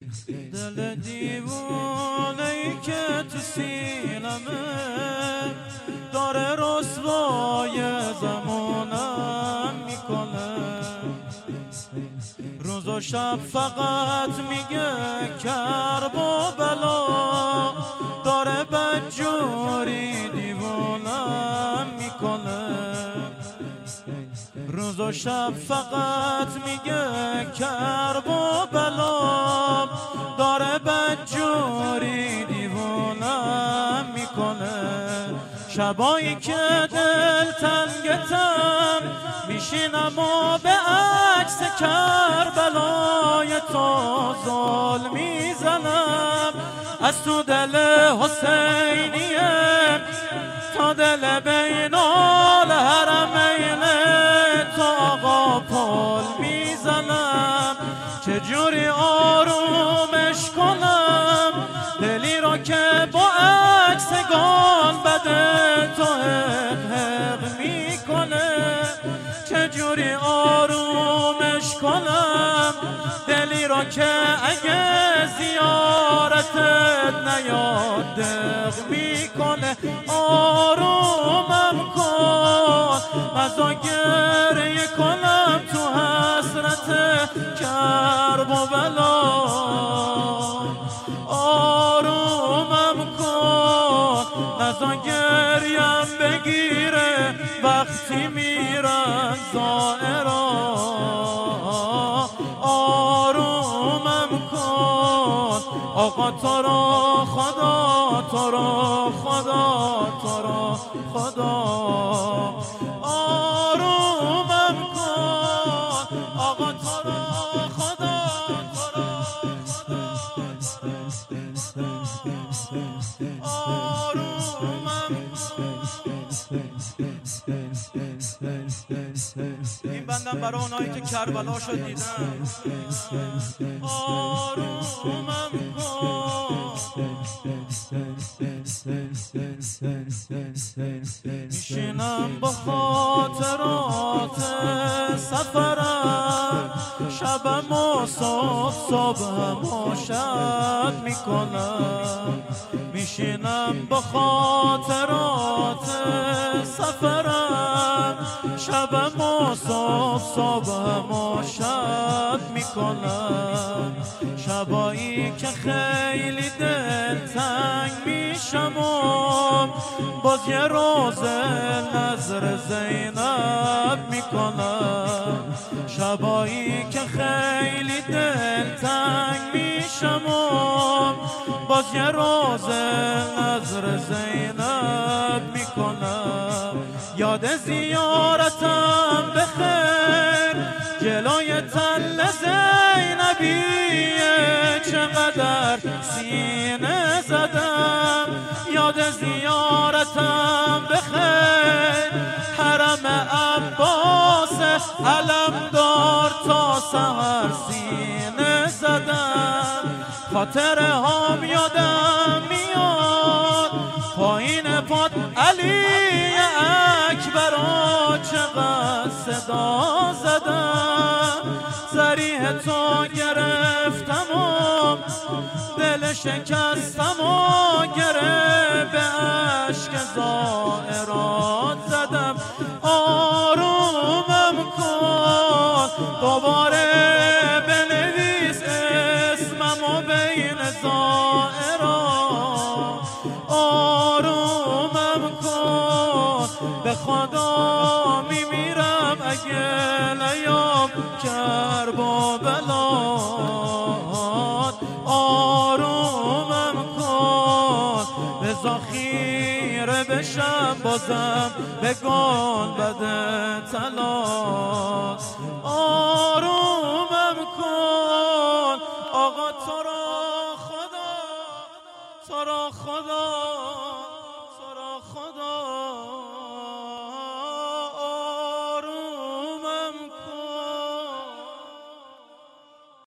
دل دیوونه ای که تو سینمه داره رسوای زمانم میکنه، روز و شب فقط میگه کرب و بلا، داره بدجوری دیوانم میکنه، روز و شب فقط میگه کرب و بلا، داره بدجوری دیوانم میکنه. شبایی که دل تنگتم میشینم و به عکس کربلای تو زل میزنم، از تو دل حسینیه تا دل بین الحرمین تو آقا پل میزنم. چجوری آرومش کنم دلی را که با عکسگان بده تو حق میکنه، چجوری آرومش کنم دلی را که اگه زیارتت نیاد دق میکنه. آرومم کن مزا گریه کنم تو حسرت کرب و بلا، آرومم کن نزا گریم بگیره وقتی میرن زائرا، آرومم کن آقا تو را خدا، تو را خدا، تو را خدا، آرومم کن آقا تو را خدا، تو را خدا، آرومم این بندم برای اونایی که کربلا شد دیدن. آرومم کن میشینم با خاطرات سفرم، شبم و صبحم و شب میکنم، میشینم با خاطرات سفرم، شبم و صبحم و شب میکنم. شبایی که خیلی دلتنگ میشم و باز یه روز نظر زینب میکنم، شبایی که خیلی دلتنگ میشم و باز یه روز نظر زینب میکنم. یاد زیارتم بخیر جلوی تل زینبیه، چقدر سینه زدم. یاد زیارتم بخیر حرم عباس علمدار تا سحر سینه زدم. خاطر هم یادم میاد پایین پاد علی اکبرا چقدر صدا زدم. زریح تو گرفتم و دل شکستم و گره به عشق زائرات زدم. آرومم کن دوباره بنویس اسمم و بین زائرات، آرومم کن به خدا میمیرم اگه نیام کرب و بلاد، آرومم کن بذار خیره بشم بازم بگان بده طلاق، آرومم کن آقا تو را خدا، تو را خدا.